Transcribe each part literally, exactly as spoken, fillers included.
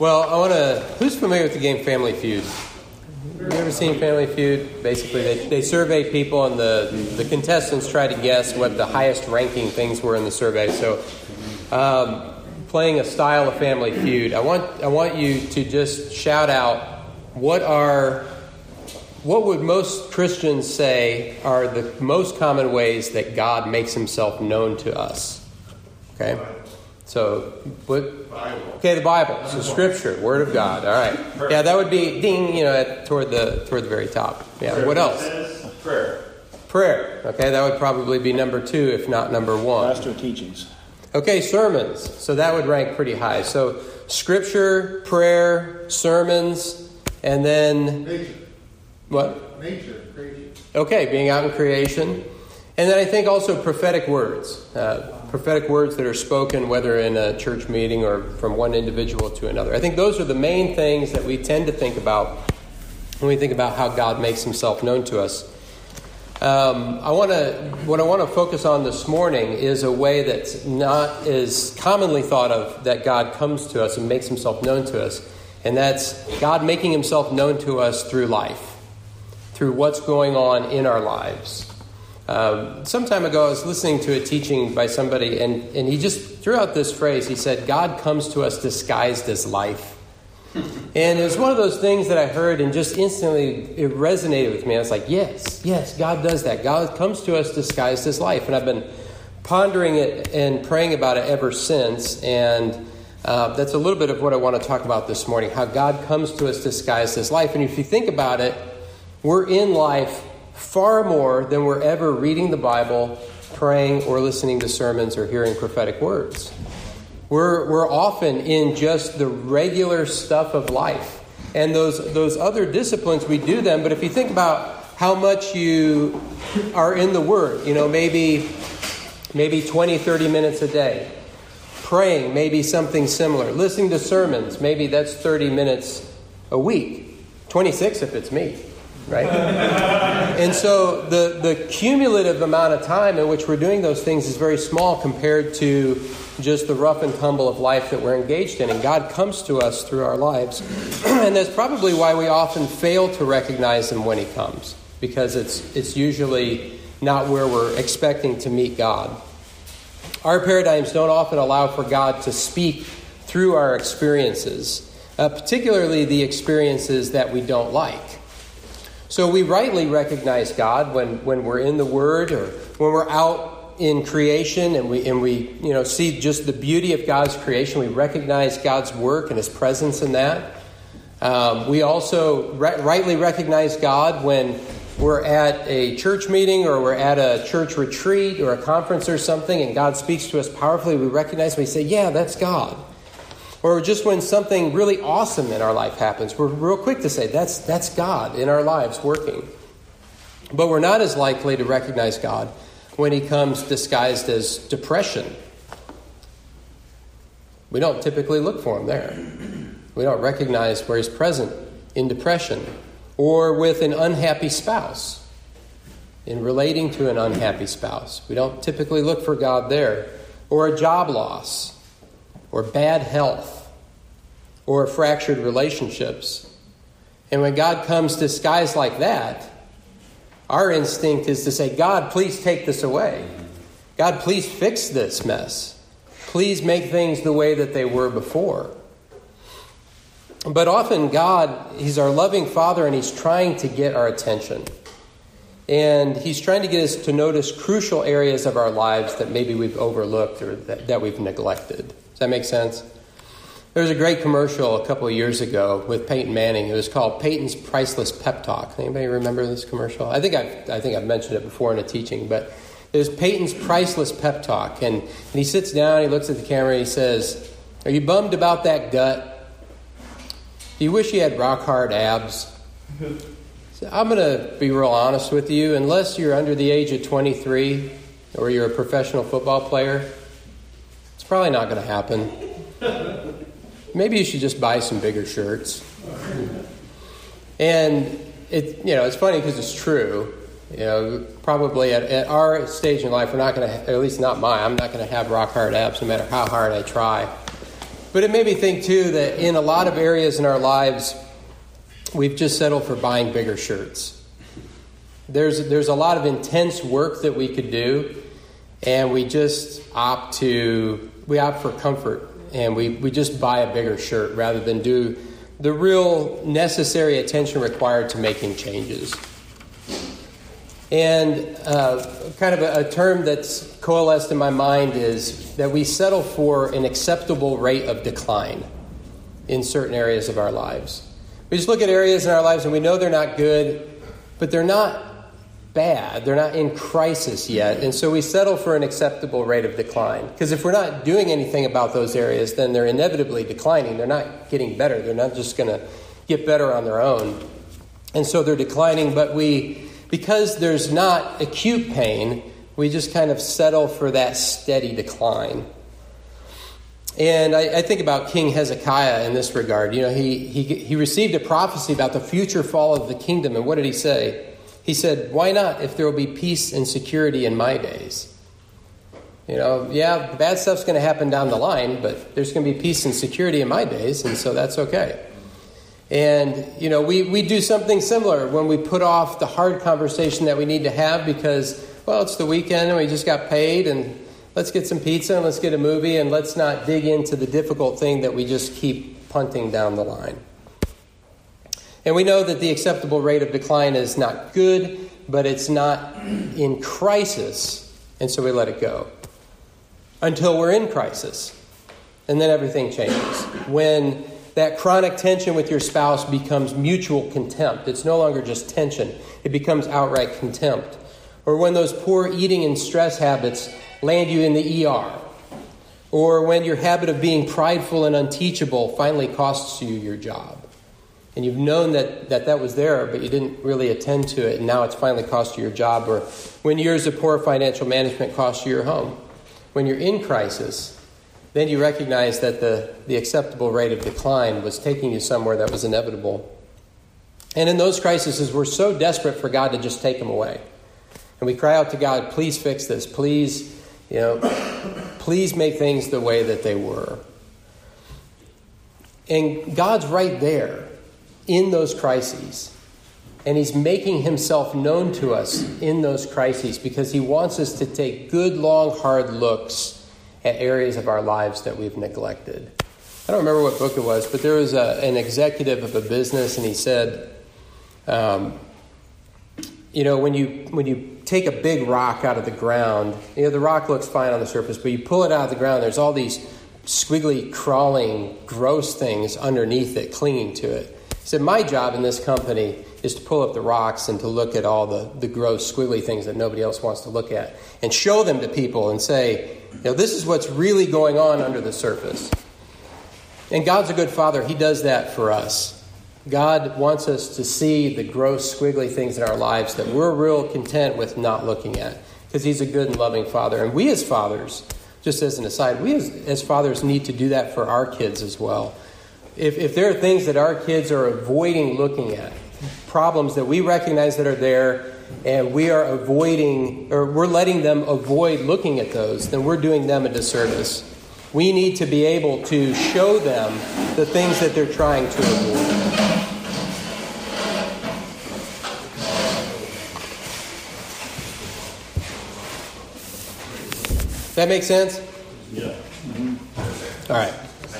Well, I want to... Who's familiar with the game Family Feud? Have you ever seen Family Feud? Basically, they, they survey people, and the, the contestants try to guess what the highest ranking things were in the survey. So, um, playing a style of Family Feud, I want I want you to just shout out what are... What would most Christians say are the most common ways that God makes himself known to us? Okay? So, what? Bible. Okay, the Bible. So, Scripture, Word of God. All right. Yeah, that would be ding. You know, at, toward the toward the very top. Yeah. What else? Prayer. Prayer. Okay, that would probably be number two, if not number one. Pastor teachings. Okay, sermons. So that would rank pretty high. So, Scripture, prayer, sermons, and then Nature. What? Nature. Creation. Okay, being out in creation. And then I think also prophetic words. Uh, prophetic words that are spoken, whether in a church meeting or from one individual to another. I think those are the main things that we tend to think about when we think about how God makes himself known to us. Um, I want to, what I want to focus on this morning is a way that's not as commonly thought of that God comes to us and makes himself known to us. And that's God making himself known to us through life, through what's going on in our lives. Um, some time ago, I was listening to a teaching by somebody, and, and he just threw out this phrase. He said, God comes to us disguised as life. And it was one of those things that I heard, and just instantly it resonated with me. I was like, yes, yes, God does that. God comes to us disguised as life. And I've been pondering it and praying about it ever since. And uh, that's a little bit of what I want to talk about this morning, how God comes to us disguised as life. And if you think about it, we're in life far more than we're ever reading the Bible, praying, or listening to sermons or hearing prophetic words. We're we're often in just the regular stuff of life. And those those other disciplines, we do them. But if you think about how much you are in the Word, you know, maybe maybe twenty, thirty minutes a day. Praying, maybe something similar. Listening to sermons, maybe that's thirty minutes a week. twenty-six if it's me. Right? And so the, the cumulative amount of time in which we're doing those things is very small compared to just the rough and tumble of life that we're engaged in. And God comes to us through our lives. And that's probably why we often fail to recognize him when he comes. Because it's it's usually not where we're expecting to meet God. Our paradigms don't often allow for God to speak through our experiences. Uh, particularly the experiences that we don't like. So we rightly recognize God when, when we're in the Word or when we're out in creation and we and we you know see just the beauty of God's creation. We recognize God's work and his presence in that. Um, we also re- rightly recognize God when we're at a church meeting or we're at a church retreat or a conference or something and God speaks to us powerfully. We recognize and we say, yeah, that's God. Or just when something really awesome in our life happens, we're real quick to say, that's that's God in our lives working. But we're not as likely to recognize God when he comes disguised as depression. We don't typically look for him there. We don't recognize where he's present in depression. Or with an unhappy spouse, in relating to an unhappy spouse. We don't typically look for God there. Or a job loss. Or bad health, or fractured relationships. And when God comes disguised like that, our instinct is to say, God, please take this away. God, please fix this mess. Please make things the way that they were before. But often God, he's our loving Father, and he's trying to get our attention. And he's trying to get us to notice crucial areas of our lives that maybe we've overlooked or that, that we've neglected. Does that make sense? There was a great commercial a couple of years ago with Peyton Manning. It was called Peyton's Priceless Pep Talk. Anybody remember this commercial? I think I've, I think I've mentioned it before in a teaching, but it was Peyton's Priceless Pep Talk. And, and he sits down, he looks at the camera, and he says, are you bummed about that gut? Do you wish you had rock-hard abs? So I'm going to be real honest with you. Unless you're under the age of twenty-three or you're a professional football player, it's probably not going to happen. Maybe you should just buy some bigger shirts. And it, you know, it's funny because it's true. You know, probably at, at our stage in life, we're not going to, at least not mine, I'm not going to have rock hard abs no matter how hard I try. But it made me think, too, that in a lot of areas in our lives, we've just settled for buying bigger shirts. There's there's a lot of intense work that we could do, and we just opt to, we opt for comfort, and we, we just buy a bigger shirt rather than do the real necessary attention required to making changes. And uh, kind of a, a term that's coalesced in my mind is that we settle for an acceptable rate of decline in certain areas of our lives. We just look at areas in our lives and we know they're not good, but they're not bad. They're not in crisis yet. And so we settle for an acceptable rate of decline. Because if we're not doing anything about those areas, then they're inevitably declining. They're not getting better. They're not just going to get better on their own. And so they're declining, but we, because there's not acute pain, we just kind of settle for that steady decline. And I, I think about King Hezekiah in this regard. You know, he, he he received a prophecy about the future fall of the kingdom. And what did he say? He said, why not if there will be peace and security in my days? You know, yeah, bad stuff's going to happen down the line, but there's going to be peace and security in my days, and so that's okay. And, you know, we, we do something similar when we put off the hard conversation that we need to have because, well, it's the weekend and we just got paid, and let's get some pizza and let's get a movie, and let's not dig into the difficult thing that we just keep punting down the line. And we know that the acceptable rate of decline is not good, but it's not in crisis, and so we let it go until we're in crisis. And then everything changes. When that chronic tension with your spouse becomes mutual contempt, it's no longer just tension, it becomes outright contempt. Or when those poor eating and stress habits land you in the E R. Or when your habit of being prideful and unteachable finally costs you your job. And you've known that, that that was there, but you didn't really attend to it, and now it's finally cost you your job. Or when years of poor financial management cost you your home. When you're in crisis, then you recognize that the, the acceptable rate of decline was taking you somewhere that was inevitable. And in those crises, we're so desperate for God to just take them away. And we cry out to God, please fix this. Please, you know, please make things the way that they were. And God's right there in those crises. And he's making himself known to us in those crises because he wants us to take good, long, hard looks at areas of our lives that we've neglected. I don't remember what book it was, but there was a, an executive of a business, and he said, um, you know, when you when you take a big rock out of the ground, you know, the rock looks fine on the surface, but you pull it out of the ground, there's all these squiggly, crawling, gross things underneath it, clinging to it. He said, my job in this company is to pull up the rocks and to look at all the, the gross, squiggly things that nobody else wants to look at and show them to people and say, you know, this is what's really going on under the surface. And God's a good father. He does that for us. God wants us to see the gross, squiggly things in our lives that we're real content with not looking at because he's a good and loving father. And we as fathers, just as an aside, we as, as fathers need to do that for our kids as well. If, if there are things that our kids are avoiding looking at, problems that we recognize that are there, and we are avoiding, or we're letting them avoid looking at those, then we're doing them a disservice. We need to be able to show them the things that they're trying to avoid. That make sense? Yeah. All right.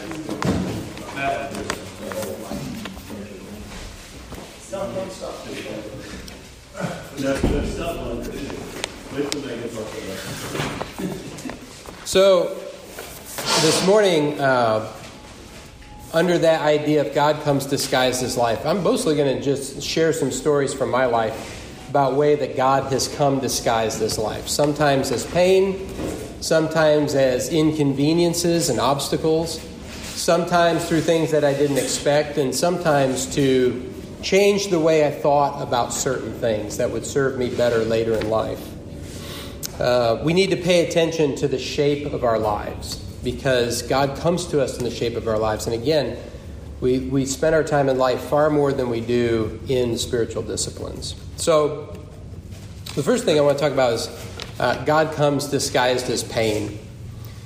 So, this morning, uh, under that idea of God comes disguised as life, I'm mostly going to just share some stories from my life about way that God has come disguised as life. Sometimes as pain, sometimes as inconveniences and obstacles, sometimes through things that I didn't expect, and sometimes to change the way I thought about certain things that would serve me better later in life. Uh, we need to pay attention to the shape of our lives because God comes to us in the shape of our lives. And again, we, we spend our time in life far more than we do in spiritual disciplines. So the first thing I want to talk about is uh, God comes disguised as pain.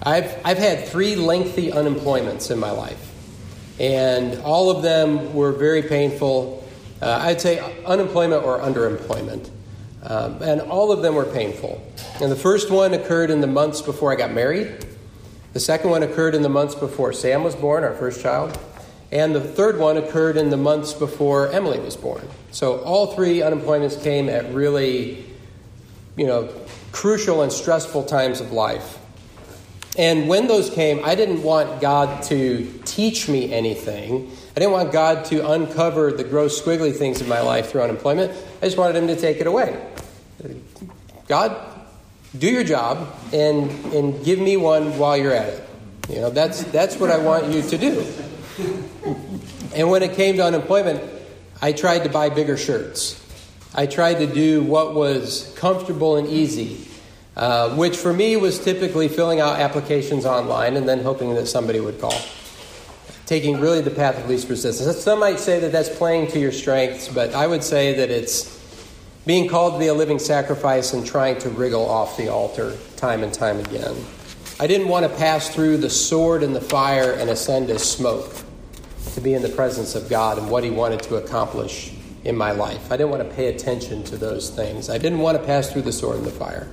I've I've had three lengthy unemployments in my life, and all of them were very painful. Uh, I'd say unemployment or underemployment, um, and all of them were painful. And the first one occurred in the months before I got married. The second one occurred in the months before Sam was born, our first child. And the third one occurred in the months before Emily was born. So all three unemployments came at really, you know, crucial and stressful times of life. And when those came, I didn't want God to teach me anything. I didn't want God to uncover the gross, squiggly things in my life through unemployment. I just wanted him to take it away. God, do your job and and give me one while you're at it. You know, that's that's what I want you to do. And when it came to unemployment, I tried to buy bigger shirts. I tried to do what was comfortable and easy, uh, which for me was typically filling out applications online and then hoping that somebody would call. Taking really the path of least resistance. Some might say that that's playing to your strengths, but I would say that it's being called to be a living sacrifice and trying to wriggle off the altar time and time again. I didn't want to pass through the sword and the fire and ascend as smoke to be in the presence of God and what he wanted to accomplish in my life. I didn't want to pay attention to those things. I didn't want to pass through the sword and the fire.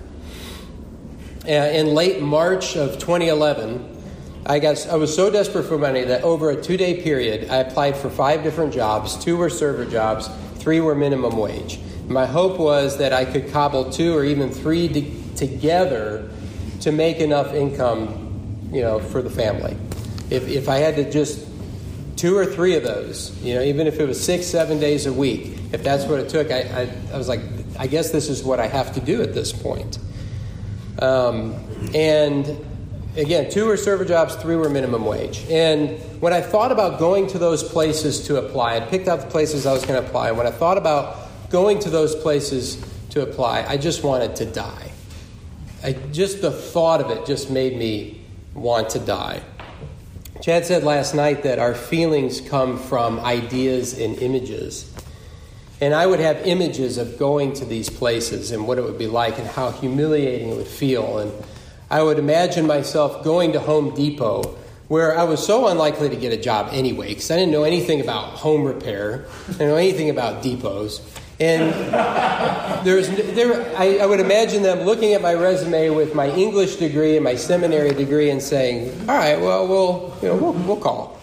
In late March of twenty eleven, I got I was so desperate for money that over a two-day period, I applied for five different jobs. Two were server jobs, three were minimum wage. My hope was that I could cobble two or even three to, together to make enough income, you know, for the family. If if I had to just two or three of those, you know, even if it was six, seven days a week, if that's what it took, I, I, I was like, I guess this is what I have to do at this point. Um, and again, two were server jobs, three were minimum wage. And when I thought about going to those places to apply, I picked out the places I was going to apply. And when I thought about going to those places to apply, I just wanted to die. I, just the thought of it just made me want to die. Chad said last night that our feelings come from ideas and images. And I would have images of going to these places and what it would be like and how humiliating it would feel. And I would imagine myself going to Home Depot, where I was so unlikely to get a job anyway, because I didn't know anything about home repair. I didn't know anything about depots. And there's, there, I, I would imagine them looking at my resume with my English degree and my seminary degree and saying, all right, well, we'll, you know, we'll, we'll call.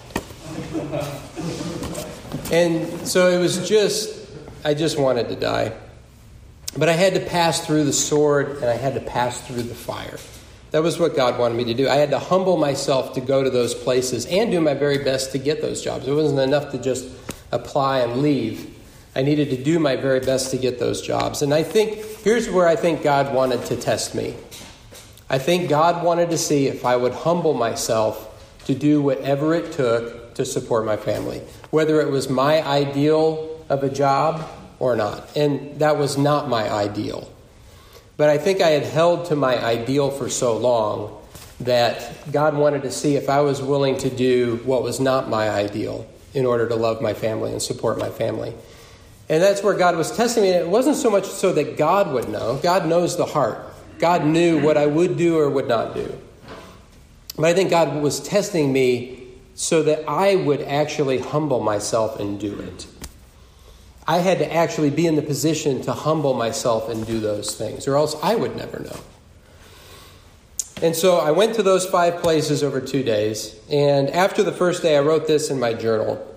And so it was just, I just wanted to die. But I had to pass through the sword and I had to pass through the fire. That was what God wanted me to do. I had to humble myself to go to those places and do my very best to get those jobs. It wasn't enough to just apply and leave. I needed to do my very best to get those jobs. And I think, here's where I think God wanted to test me. I think God wanted to see if I would humble myself to do whatever it took to support my family, whether it was my ideal of a job or not. And that was not my ideal. But I think I had held to my ideal for so long that God wanted to see if I was willing to do what was not my ideal in order to love my family and support my family. And that's where God was testing me. And it wasn't so much so that God would know. God knows the heart. God knew what I would do or would not do. But I think God was testing me so that I would actually humble myself and do it. I had to actually be in the position to humble myself and do those things, or else I would never know. And so I went to those five places over two days. And after the first day, I wrote this in my journal.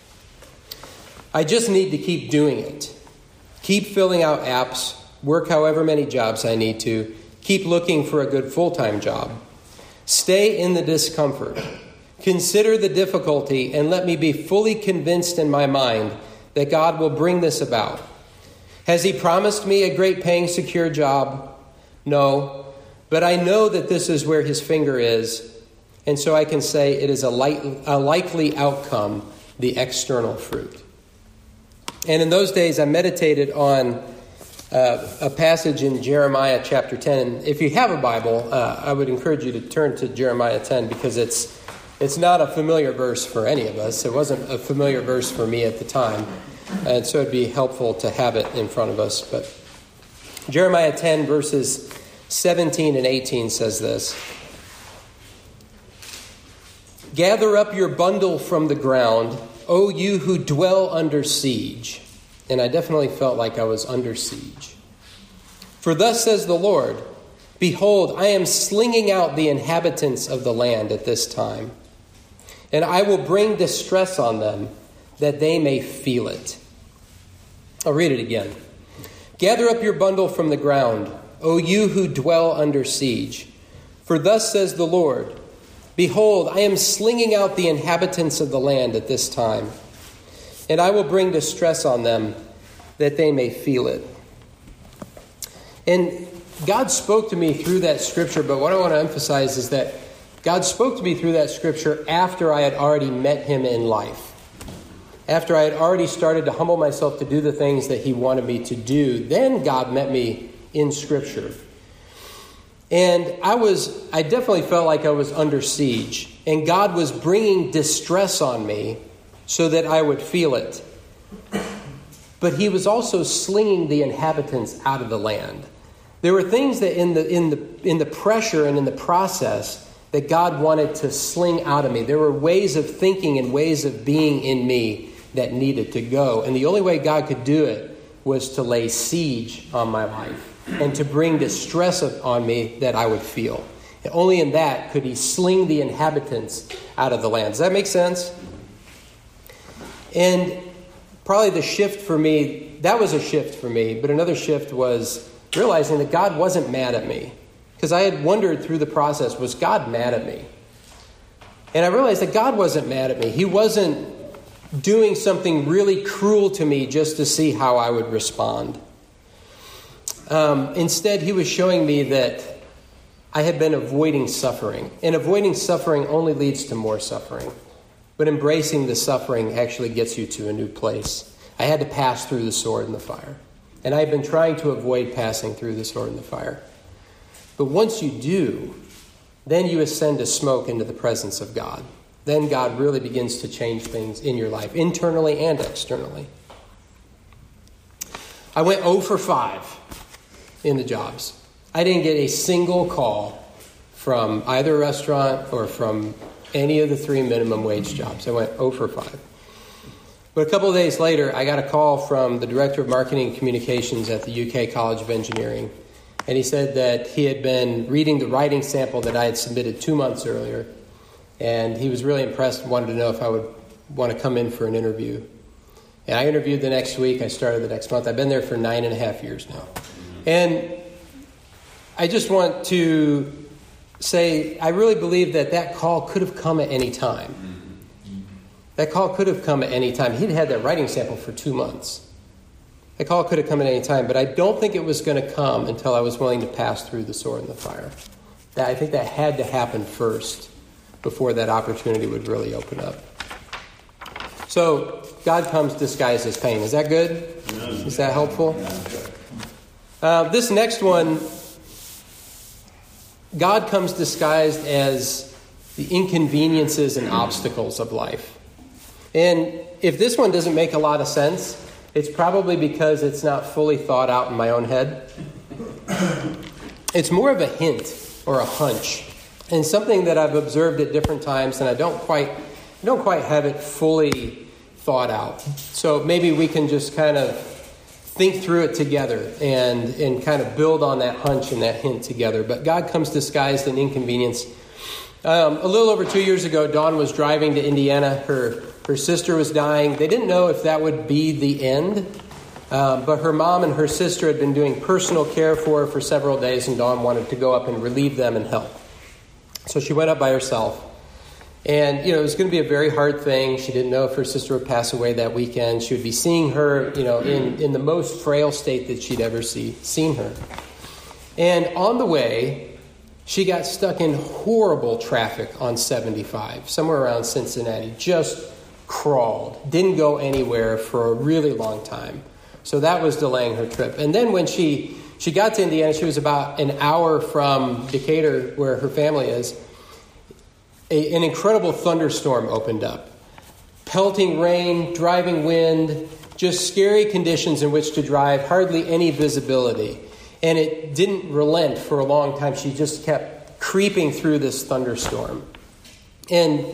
I just need to keep doing it. Keep filling out apps, work however many jobs I need to, keep looking for a good full-time job. Stay in the discomfort. Consider the difficulty and let me be fully convinced in my mind that God will bring this about. Has he promised me a great paying, secure job? No, but I know that this is where his finger is, and so I can say it is a, light, a likely outcome, the external fruit. And in those days, I meditated on uh, a passage in Jeremiah chapter ten. And if you have a Bible, uh, I would encourage you to turn to Jeremiah ten because it's it's not a familiar verse for any of us. It wasn't a familiar verse for me at the time. And so it'd be helpful to have it in front of us. But Jeremiah ten, verses seventeen and eighteen says this. Gather up your bundle from the ground, O you who dwell under siege. And I definitely felt like I was under siege. For thus says the Lord, behold, I am slinging out the inhabitants of the land at this time, and I will bring distress on them, that they may feel it. I'll read it again. Gather up your bundle from the ground, O you who dwell under siege. For thus says the Lord, behold, I am slinging out the inhabitants of the land at this time, and I will bring distress on them, that they may feel it. And God spoke to me through that scripture, but what I want to emphasize is that God spoke to me through that scripture after I had already met him in life. After I had already started to humble myself to do the things that he wanted me to do, then God met me in scripture. And I was, I definitely felt like I was under siege. And God was bringing distress on me so that I would feel it. But he was also slinging the inhabitants out of the land. There were things that in the in the in the pressure and in the process that God wanted to sling out of me. There were ways of thinking and ways of being in me that needed to go. And the only way God could do it was to lay siege on my life and to bring distress on me that I would feel. And only in that could he sling the inhabitants out of the land. Does that make sense? And probably the shift for me, that was a shift for me, but another shift was realizing that God wasn't mad at me. Because I had wondered through the process, was God mad at me? And I realized that God wasn't mad at me. He wasn't doing something really cruel to me just to see how I would respond. Um, instead, he was showing me that I had been avoiding suffering. And avoiding suffering only leads to more suffering. But embracing the suffering actually gets you to a new place. I had to pass through the sword and the fire. And I've been trying to avoid passing through the sword and the fire. But once you do, then you ascend to smoke into the presence of God. Then God really begins to change things in your life, internally and externally. I went zero for five in the jobs. I didn't get a single call from either restaurant or from any of the three minimum wage jobs. I went zero for five. But a couple of days later, I got a call from the Director of Marketing and Communications at the U K College of Engineering. And he said that he had been reading the writing sample that I had submitted two months earlier. And he was really impressed and wanted to know if I would want to come in for an interview. And I interviewed the next week. I started the next month. I've been there for nine and a half years now. And I just want to say, I really believe that that call could have come at any time. That call could have come at any time. He'd had that writing sample for two months. That call could have come at any time, but I don't think it was going to come until I was willing to pass through the sword and the fire. That, I think that had to happen first before that opportunity would really open up. So God comes disguised as pain. Is that good? Is that helpful? Uh, this next one, God comes disguised as the inconveniences and obstacles of life. And if this one doesn't make a lot of sense, it's probably because it's not fully thought out in my own head. It's more of a hint or a hunch, and something that I've observed at different times, and I don't quite, I don't quite have it fully thought out. So maybe we can just kind of think through it together and, and kind of build on that hunch and that hint together. But God comes disguised in inconvenience. Um, a little over two years ago, Dawn was driving to Indiana. Her Her sister was dying. They didn't know if that would be the end, um, but her mom and her sister had been doing personal care for her for several days, and Dawn wanted to go up and relieve them and help. So she went up by herself. And, you know, it was going to be a very hard thing. She didn't know if her sister would pass away that weekend. She would be seeing her, you know, in, in the most frail state that she'd ever see, seen her. And on the way, she got stuck in horrible traffic on seventy-five, somewhere around Cincinnati, just crawled, didn't go anywhere for a really long time. So that was delaying her trip. And then when she, she got to Indiana, she was about an hour from Decatur, where her family is. A, an incredible thunderstorm opened up. Pelting rain, driving wind, just scary conditions in which to drive, hardly any visibility. And it didn't relent for a long time. She just kept creeping through this thunderstorm. And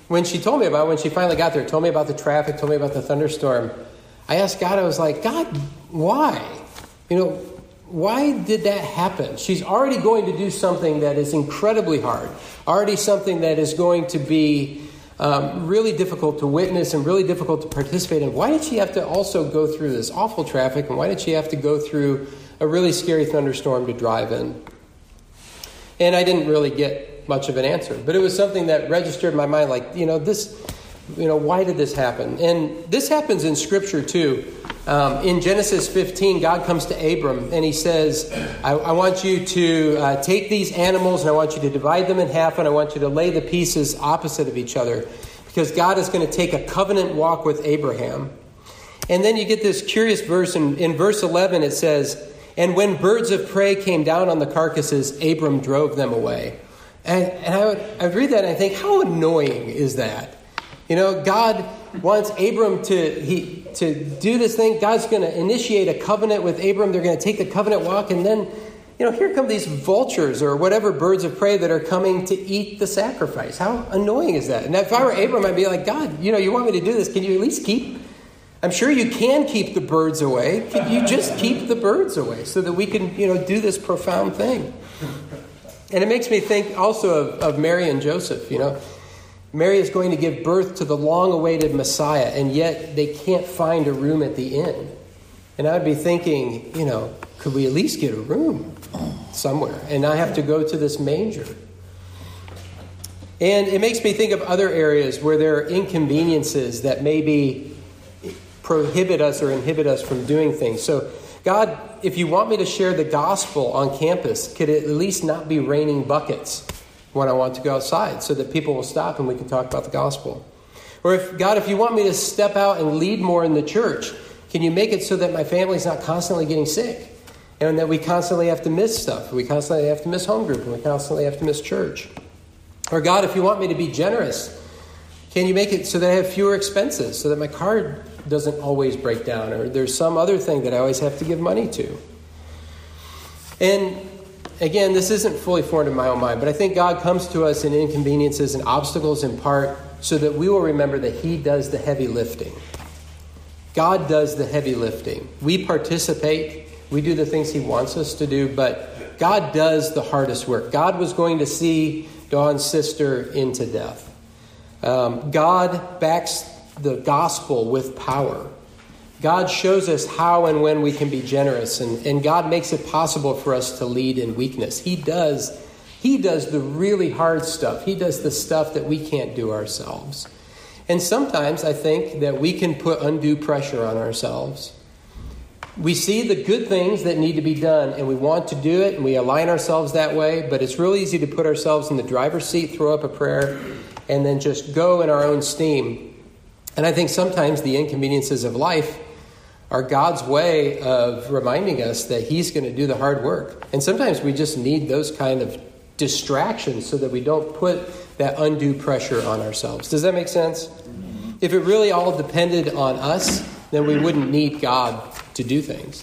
when she told me about it, when she finally got there, told me about the traffic, told me about the thunderstorm, I asked God, I was like, God, why? You know, why did that happen? She's already going to do something that is incredibly hard, already something that is going to be um, really difficult to witness and really difficult to participate in. Why did she have to also go through this awful traffic, and why did she have to go through a really scary thunderstorm to drive in? And I didn't really get much of an answer, but it was something that registered in my mind, like, you know, this, you know, why did this happen? And this happens in Scripture too. Um, in Genesis fifteen, God comes to Abram and he says, I, I want you to uh, take these animals and I want you to divide them in half and I want you to lay the pieces opposite of each other, because God is going to take a covenant walk with Abraham. And then you get this curious verse in, in verse eleven. It says, and when birds of prey came down on the carcasses, Abram drove them away. And, and I, would, I would read that and I think, how annoying is that? You know, God wants Abram to he to do this thing. God's going to initiate a covenant with Abram. They're going to take the covenant walk. And then, you know, here come these vultures or whatever birds of prey that are coming to eat the sacrifice. How annoying is that? And if I were Abram, I'd be like, God, you know, you want me to do this. Can you at least keep, I'm sure you can keep the birds away. Can you just keep the birds away so that we can, you know, do this profound thing? And it makes me think also of, of Mary and Joseph, you know. Mary is going to give birth to the long-awaited Messiah, and yet they can't find a room at the inn. And I'd be thinking, you know, could we at least get a room somewhere and not have to go to this manger? And it makes me think of other areas where there are inconveniences that maybe prohibit us or inhibit us from doing things. So, God, if you want me to share the gospel on campus, could it at least not be raining buckets when I want to go outside so that people will stop and we can talk about the gospel? Or if God, if you want me to step out and lead more in the church, can you make it so that my family's not constantly getting sick and that we constantly have to miss stuff? We constantly have to miss home group and we constantly have to miss church. Or God, if you want me to be generous, can you make it so that I have fewer expenses so that my card doesn't always break down or there's some other thing that I always have to give money to? And again, this isn't fully formed in my own mind, but I think God comes to us in inconveniences and obstacles in part so that we will remember that he does the heavy lifting. God does the heavy lifting. We participate. We do the things he wants us to do, but God does the hardest work. God was going to see Dawn's sister into death. Um, God backs the gospel with power. God shows us how and when we can be generous, and, and God makes it possible for us to lead in weakness. He does, he does the really hard stuff. He does the stuff that we can't do ourselves. And sometimes I think that we can put undue pressure on ourselves. We see the good things that need to be done, and we want to do it, and we align ourselves that way, but it's really easy to put ourselves in the driver's seat, throw up a prayer, and then just go in our own steam. And I think sometimes the inconveniences of life are God's way of reminding us that he's going to do the hard work. And sometimes we just need those kind of distractions so that we don't put that undue pressure on ourselves. Does that make sense? Mm-hmm. If it really all depended on us, then we wouldn't need God to do things.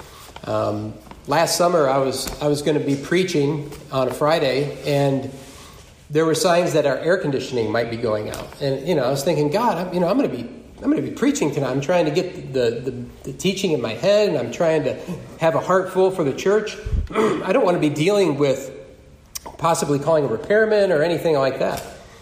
Um, last summer, I was I was going to be preaching on a Friday, and there were signs that our air conditioning might be going out. And, you know, I was thinking, God, I'm, you know, I'm going to be I'm going to be preaching tonight. I'm trying to get the, the, the teaching in my head, and I'm trying to have a heart full for the church. I don't want to be dealing with possibly calling a repairman or anything like that.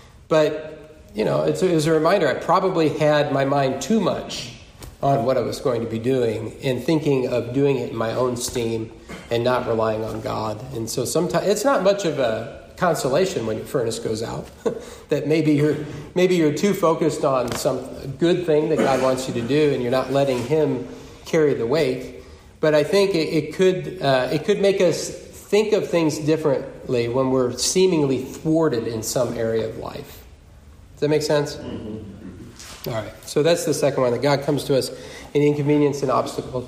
But, you know, it's, it was a reminder. I probably had my mind too much on what I was going to be doing and thinking of doing it in my own steam and not relying on God. And so sometimes it's not much of a consolation when your furnace goes out that maybe you're maybe you're too focused on some good thing that God wants you to do and you're not letting him carry the weight. But I think it, it could uh, it could make us think of things differently when we're seemingly thwarted in some area of life. Does that make sense? Mm-hmm. All right. So that's the second one, that God comes to us in inconvenience and obstacles.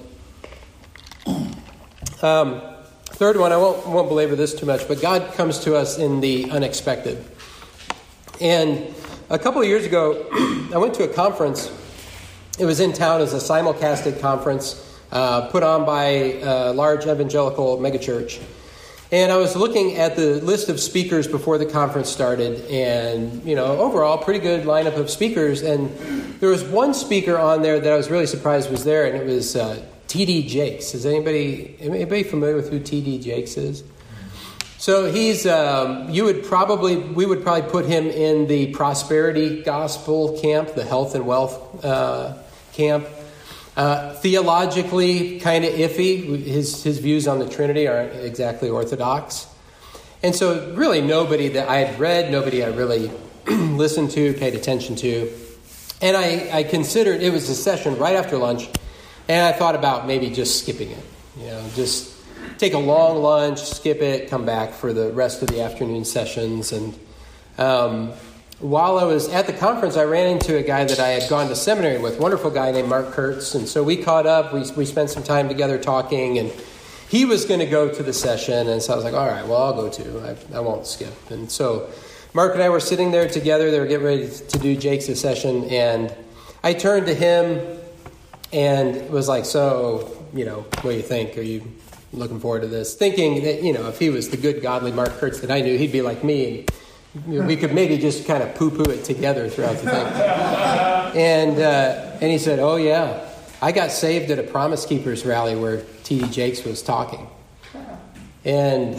Um, third one, I won't, won't belabor this too much, but God comes to us in the unexpected. And a couple of years ago, I went to a conference. It was in town as a simulcasted conference uh, put on by a large evangelical megachurch. And I was looking at the list of speakers before the conference started, and, you know, overall, pretty good lineup of speakers. And there was one speaker on there that I was really surprised was there, and it was uh, T D Jakes. Is anybody anybody familiar with who T D Jakes is? So he's, um, you would probably, we would probably put him in the prosperity gospel camp, the health and wealth uh, camp. Uh, theologically, kind of iffy. His his views on the Trinity aren't exactly orthodox. And so really nobody that I had read, nobody I really listened to, paid attention to. And I, I considered, it was a session right after lunch, and I thought about maybe just skipping it. You know, just take a long lunch, skip it, come back for the rest of the afternoon sessions. And um while I was at the conference, I ran into a guy that I had gone to seminary with, wonderful guy named Mark Kurtz. And so we caught up. We we spent some time together talking. And he was going to go to the session. And so I was like, all right, well, I'll go too. I, I won't skip. And so Mark and I were sitting there together. They were getting ready to do Jake's session. And I turned to him and was like, so, you know, what do you think? Are you looking forward to this? Thinking that, you know, if he was the good, godly Mark Kurtz that I knew, he'd be like me. And we could maybe just kind of poo-poo it together throughout the thing. And uh, and he said, oh, yeah, I got saved at a Promise Keepers rally where T D Jakes was talking. And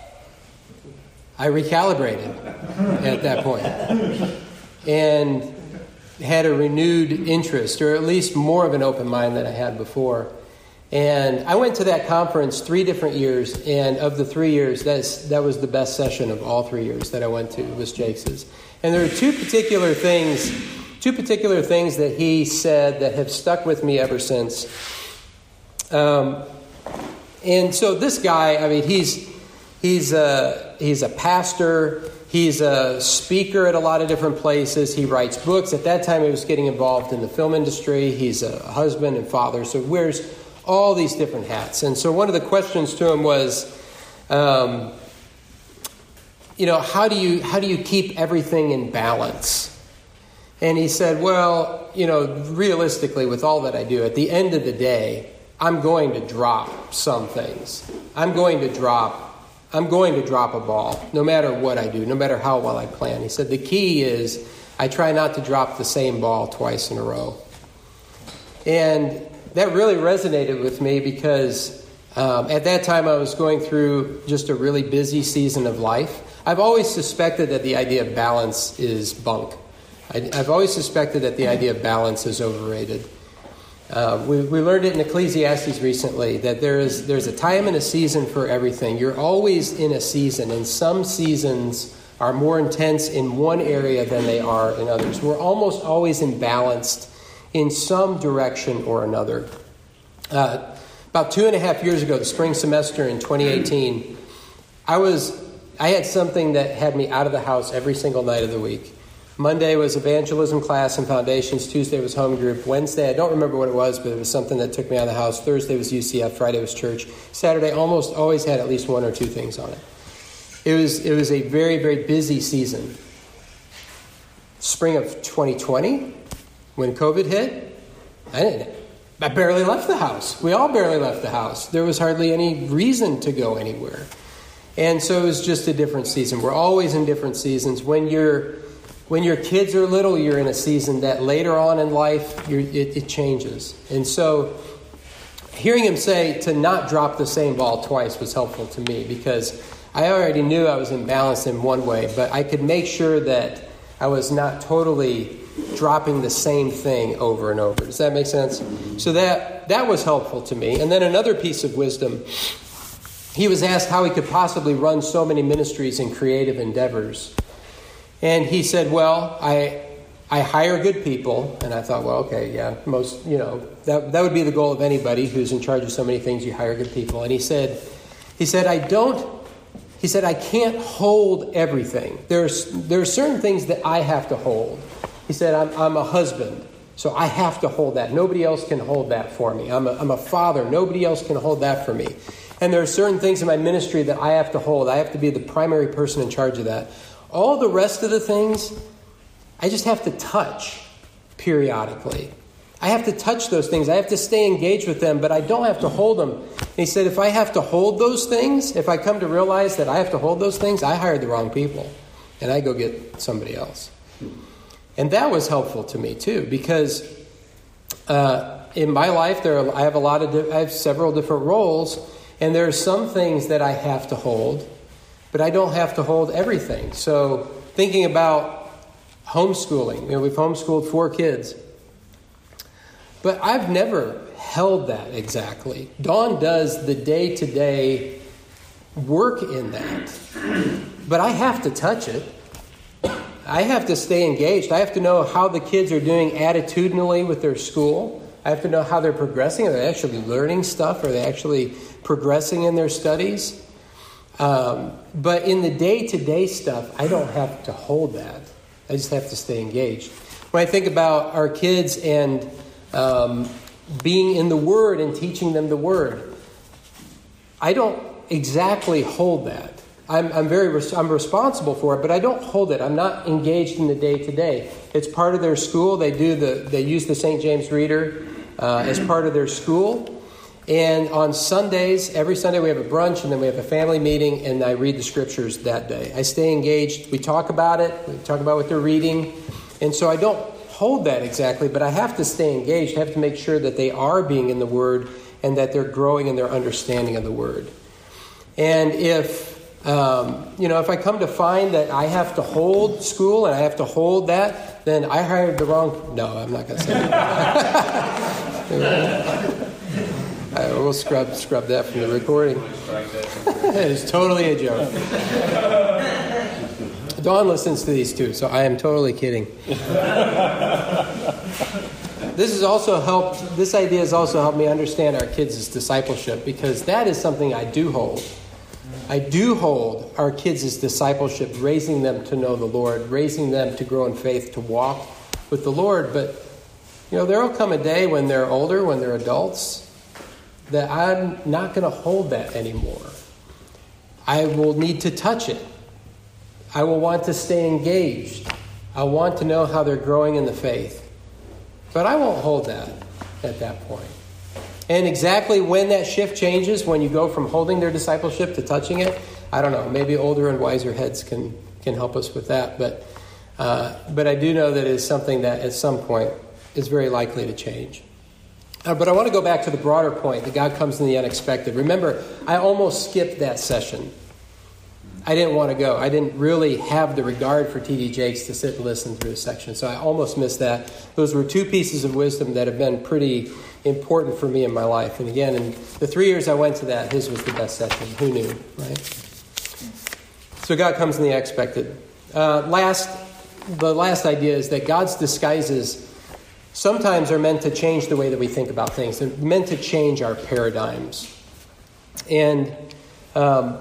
I recalibrated at that point and had a renewed interest, or at least more of an open mind than I had before. And I went to that conference three different years, and of the three years, that's, that was the best session of all three years that I went to, was Jakes's. And there are two particular things, two particular things that he said that have stuck with me ever since. Um, and so this guy, I mean, he's he's a, he's a pastor, he's a speaker at a lot of different places, he writes books. At that time, he was getting involved in the film industry. He's a husband and father, so wears all these different hats. And so one of the questions to him was, um, you know, how do you how do you keep everything in balance? And he said, well, you know, realistically, with all that I do, at the end of the day, I'm going to drop some things. I'm going to drop, I'm going to drop a ball, no matter what I do, no matter how well I plan. He said, the key is I try not to drop the same ball twice in a row. And that really resonated with me because um, at that time I was going through just a really busy season of life. I've always suspected that the idea of balance is bunk. I, I've always suspected that the idea of balance is overrated. Uh, we, we learned it in Ecclesiastes recently that there is there's a time and a season for everything. You're always in a season, and some seasons are more intense in one area than they are in others. We're almost always imbalanced in some direction or another. Uh, about two and a half years ago, the spring semester in twenty eighteen, I was I had something that had me out of the house every single night of the week. Monday was evangelism class and foundations. Tuesday was home group. Wednesday, I don't remember what it was, but it was something that took me out of the house. Thursday was U C F. Friday was church. Saturday almost always had at least one or two things on it. It was it was a very, very busy season. Spring of twenty twenty, when COVID hit, I didn't. I barely left the house. We all barely left the house. There was hardly any reason to go anywhere. And so it was just a different season. We're always in different seasons. When you're when your kids are little, you're in a season that later on in life, you're, it, it changes. And so hearing him say to not drop the same ball twice was helpful to me because I already knew I was imbalanced in one way, but I could make sure that I was not totally dropping the same thing over and over. Does that make sense? So that that was helpful to me. And then another piece of wisdom, he was asked how he could possibly run so many ministries and creative endeavors. And he said, well, I I hire good people. And I thought, well, okay, yeah, most, you know, that that would be the goal of anybody who's in charge of so many things. You hire good people. And he said, he said, I don't, he said, I can't hold everything. There's there are certain things that I have to hold. He said, I'm I'm a husband, so I have to hold that. Nobody else can hold that for me. I'm a, I'm a father. Nobody else can hold that for me. And there are certain things in my ministry that I have to hold. I have to be the primary person in charge of that. All the rest of the things, I just have to touch periodically. I have to touch those things. I have to stay engaged with them, but I don't have to hold them. And he said, if I have to hold those things, if I come to realize that I have to hold those things, I hired the wrong people, and I go get somebody else. And that was helpful to me too, because uh, in my life, there are, I have a lot of, di- I have several different roles, and there are some things that I have to hold, but I don't have to hold everything. So thinking about homeschooling, you know, we've homeschooled four kids. But I've never held that exactly. Dawn does the day-to-day work in that. But I have to touch it. I have to stay engaged. I have to know how the kids are doing attitudinally with their school. I have to know how they're progressing. Are they actually learning stuff? Are they actually progressing in their studies? Um, but in the day-to-day stuff, I don't have to hold that. I just have to stay engaged. When I think about our kids and Um, being in the Word and teaching them the Word, I don't exactly hold that. I'm, I'm very res- I'm responsible for it, but I don't hold it. I'm not engaged in the day to day. It's part of their school. They do the they use the Saint James Reader uh, as part of their school. And on Sundays, every Sunday we have a brunch, and then we have a family meeting, and I read the scriptures that day. I stay engaged. We talk about it. We talk about what they're reading, and so I don't hold that exactly, but I have to stay engaged. I have to make sure that they are being in the Word and that they're growing in their understanding of the Word. And if, um, you know, if I come to find that I have to hold school and I have to hold that, then I hired the wrong... No, I'm not going to say that. I will scrub, scrub that from the recording. It is totally a joke. Dawn listens to these too, so I am totally kidding. This has also helped, this idea has also helped me understand our kids' discipleship, because that is something I do hold. I do hold our kids' discipleship, raising them to know the Lord, raising them to grow in faith, to walk with the Lord. But, you know, there will come a day when they're older, when they're adults, that I'm not going to hold that anymore. I will need to touch it. I will want to stay engaged. I want to know how they're growing in the faith. But I won't hold that at that point. And exactly when that shift changes, when you go from holding their discipleship to touching it, I don't know. Maybe older and wiser heads can, can help us with that. But uh, but I do know that it is something that at some point is very likely to change. Uh, but I want to go back to the broader point that God comes in the unexpected. Remember, I almost skipped that session. I didn't want to go. I didn't really have the regard for T D Jakes to sit and listen through the section. So I almost missed that. Those were two pieces of wisdom that have been pretty important for me in my life. And again, in the three years I went to that, his was the best session. Who knew, right? So God comes in the unexpected. Uh, last, the last idea is that God's disguises sometimes are meant to change the way that we think about things. They're meant to change our paradigms. And um,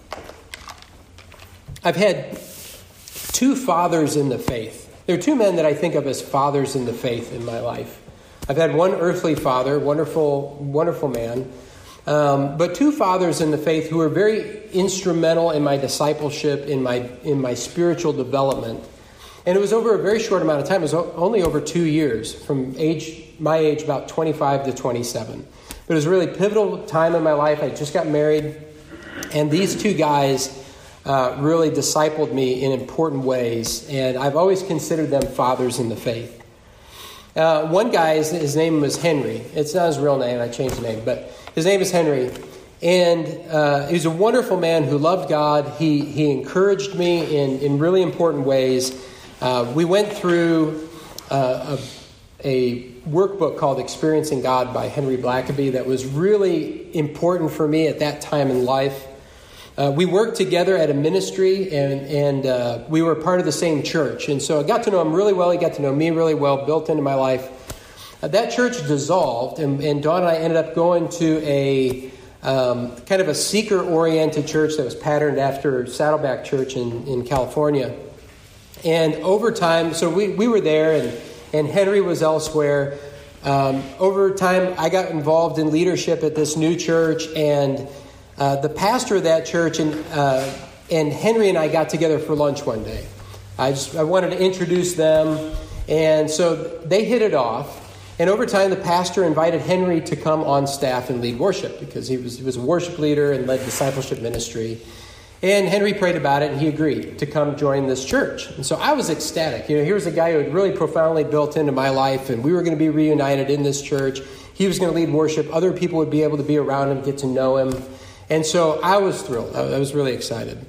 I've had two fathers in the faith. There are two men that I think of as fathers in the faith in my life. I've had one earthly father, wonderful, wonderful man, um, but two fathers in the faith who were very instrumental in my discipleship, in my in my spiritual development. And it was over a very short amount of time. It was only over two years, from age my age, about twenty-five to twenty-seven. But it was a really pivotal time in my life. I just got married, and these two guys Uh, really discipled me in important ways, and I've always considered them fathers in the faith. Uh, one guy, his, his name was Henry. It's not his real name. I changed the name, but his name is Henry. And uh, he was a wonderful man who loved God. He he encouraged me in, in really important ways. Uh, we went through uh, a, a workbook called Experiencing God by Henry Blackaby that was really important for me at that time in life. Uh, we worked together at a ministry, and, and uh, we were part of the same church. And so I got to know him really well. He got to know me really well, built into my life. Uh, that church dissolved, and, and Dawn and I ended up going to a um, kind of a seeker-oriented church that was patterned after Saddleback Church in, in California. And over time, so we, we were there, and, and Henry was elsewhere. Um, over time, I got involved in leadership at this new church, and Uh, the pastor of that church and uh, and Henry and I got together for lunch one day. I just I wanted to introduce them, and so they hit it off. And over time, the pastor invited Henry to come on staff and lead worship because he was, he was a worship leader and led discipleship ministry. And Henry prayed about it, and he agreed to come join this church. And so I was ecstatic. You know, here was a guy who had really profoundly built into my life, and we were going to be reunited in this church. He was going to lead worship. Other people would be able to be around him, get to know him. And so I was thrilled. I was really excited.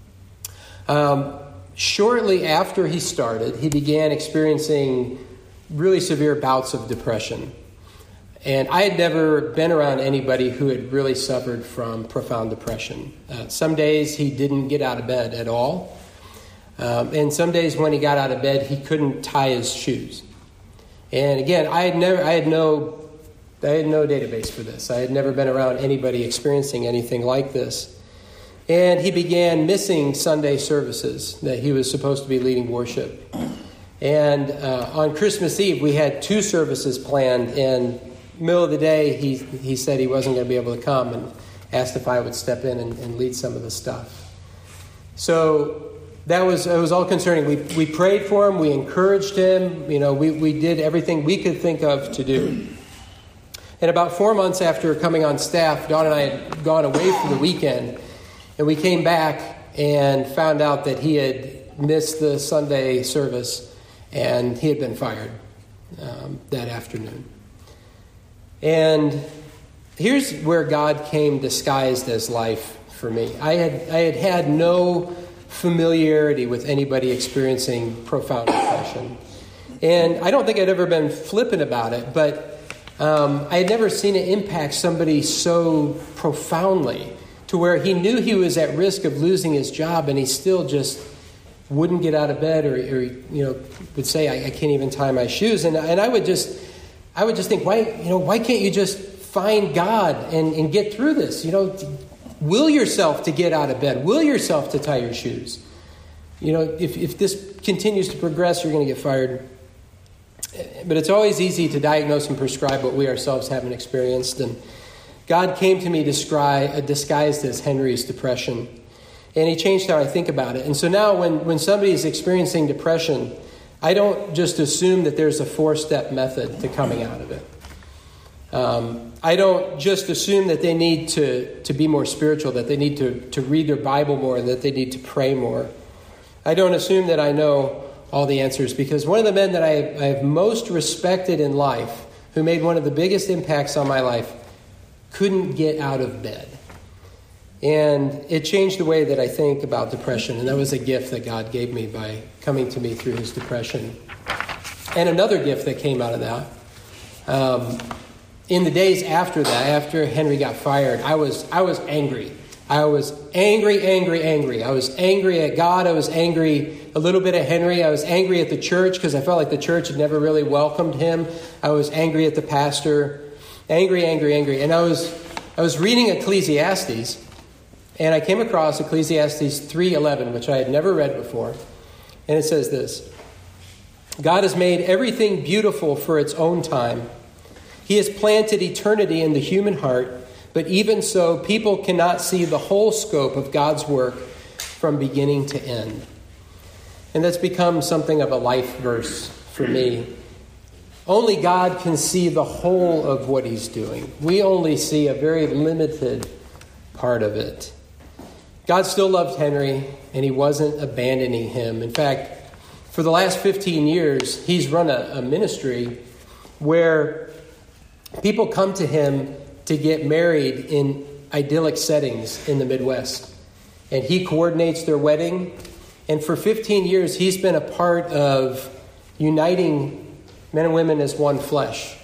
Um, shortly after he started, he began experiencing really severe bouts of depression. And I had never been around anybody who had really suffered from profound depression. Uh, some days he didn't get out of bed at all. Um, and some days when he got out of bed, he couldn't tie his shoes. And again, I had never, I had no, I had no database for this. I had never been around anybody experiencing anything like this. And he began missing Sunday services that he was supposed to be leading worship. And uh, on Christmas Eve, we had two services planned, and middle of the day, he he said he wasn't going to be able to come and asked if I would step in and, and lead some of the stuff. So that was it was all concerning. We we prayed for him, we encouraged him, you know, we, we did everything we could think of to do. And about four months after coming on staff, Dawn and I had gone away for the weekend, and we came back and found out that he had missed the Sunday service, and he had been fired um, that afternoon. And here's where God came disguised as life for me. I had I had had no familiarity with anybody experiencing profound depression. And I don't think I'd ever been flippant about it, but um, I had never seen it impact somebody so profoundly to where he knew he was at risk of losing his job, and he still just wouldn't get out of bed, or, or you know, would say, I, I can't even tie my shoes. And and I would just... I would just think, why, you know, why can't you just find God and, and get through this? You know, will yourself to get out of bed. Will yourself to tie your shoes. You know, if, if this continues to progress, you're going to get fired. But it's always easy to diagnose and prescribe what we ourselves haven't experienced. And God came to me descri- disguised as Henry's depression. And he changed how I think about it. And so now when, when somebody is experiencing depression, I don't just assume that there's a four-step method to coming out of it. Um, I don't just assume that they need to, to be more spiritual, that they need to, to read their Bible more, that they need to pray more. I don't assume that I know all the answers, because one of the men that I, I have most respected in life, who made one of the biggest impacts on my life, couldn't get out of bed. And it changed the way that I think about depression. And that was a gift that God gave me by coming to me through his depression. And another gift that came out of that. Um, in the days after that, after Henry got fired, I was I was angry. I was angry, angry, angry. I was angry at God. I was angry a little bit at Henry. I was angry at the church because I felt like the church had never really welcomed him. I was angry at the pastor. Angry, angry, angry. And I was I was reading Ecclesiastes. And I came across Ecclesiastes three eleven, which I had never read before. And it says this: God has made everything beautiful for its own time. He has planted eternity in the human heart, but even so, people cannot see the whole scope of God's work from beginning to end. And that's become something of a life verse for me. Only God can see the whole of what he's doing. We only see a very limited part of it. God still loved Henry, and he wasn't abandoning him. In fact, for the last fifteen years, he's run a, a ministry where people come to him to get married in idyllic settings in the Midwest. And he coordinates their wedding. And for fifteen years, he's been a part of uniting men and women as one flesh.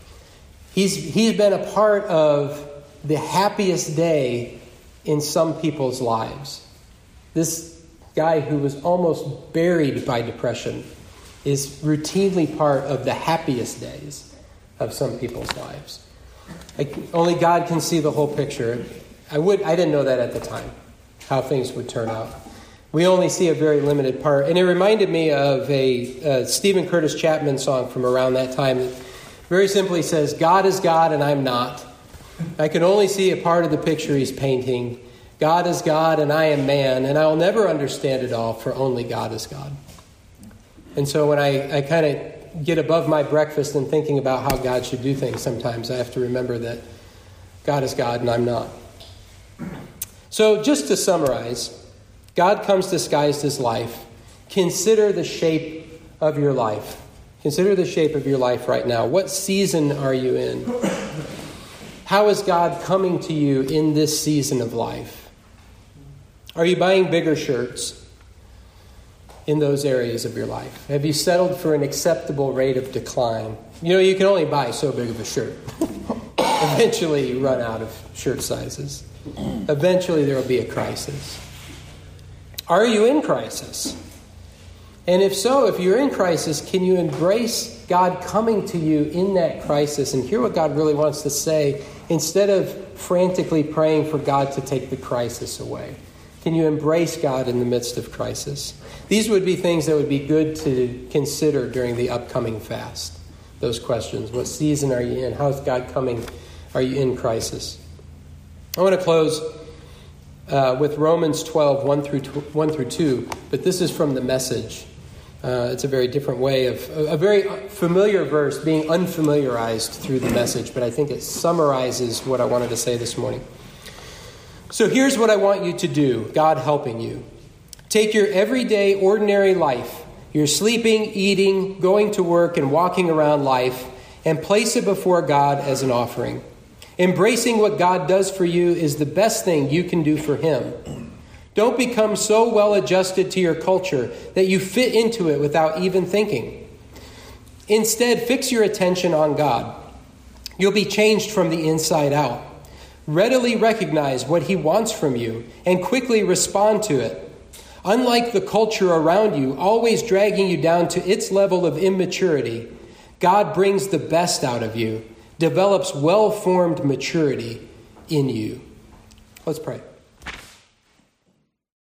He's he's been a part of the happiest day in some people's lives. This guy who was almost buried by depression is routinely part of the happiest days of some people's lives. I, only God can see the whole picture. I would I didn't know that at the time, how things would turn out. We only see a very limited part. And it reminded me of a, a Stephen Curtis Chapman song from around that time that very simply says, God is God and I'm not. I can only see a part of the picture he's painting. God is God and I am man, and I will never understand it all, for only God is God. And so when I, I kind of get above my breakfast and thinking about how God should do things sometimes, I have to remember that God is God and I'm not. So just to summarize, God comes disguised as life. Consider the shape of your life. Consider the shape of your life right now. What season are you in? How is God coming to you in this season of life? Are you buying bigger shirts in those areas of your life? Have you settled for an acceptable rate of decline? You know, you can only buy so big of a shirt. Eventually you run out of shirt sizes. Eventually there will be a crisis. Are you in crisis? And if so, if you're in crisis, can you embrace God coming to you in that crisis and hear what God really wants to say instead of frantically praying for God to take the crisis away? Can you embrace God in the midst of crisis? These would be things that would be good to consider during the upcoming fast. Those questions. What season are you in? How is God coming? Are you in crisis? I want to close uh, with Romans twelve, one through two, but this is from the Message. Uh, it's a very different way of, a very familiar verse being unfamiliarized through the Message, but I think it summarizes what I wanted to say this morning. So here's what I want you to do, God helping you. Take your everyday, ordinary life, your sleeping, eating, going to work, and walking around life, and place it before God as an offering. Embracing what God does for you is the best thing you can do for Him. Don't become so well adjusted to your culture that you fit into it without even thinking. Instead, fix your attention on God. You'll be changed from the inside out. Readily recognize what He wants from you and quickly respond to it. Unlike the culture around you, always dragging you down to its level of immaturity, God brings the best out of you, develops well-formed maturity in you. Let's pray.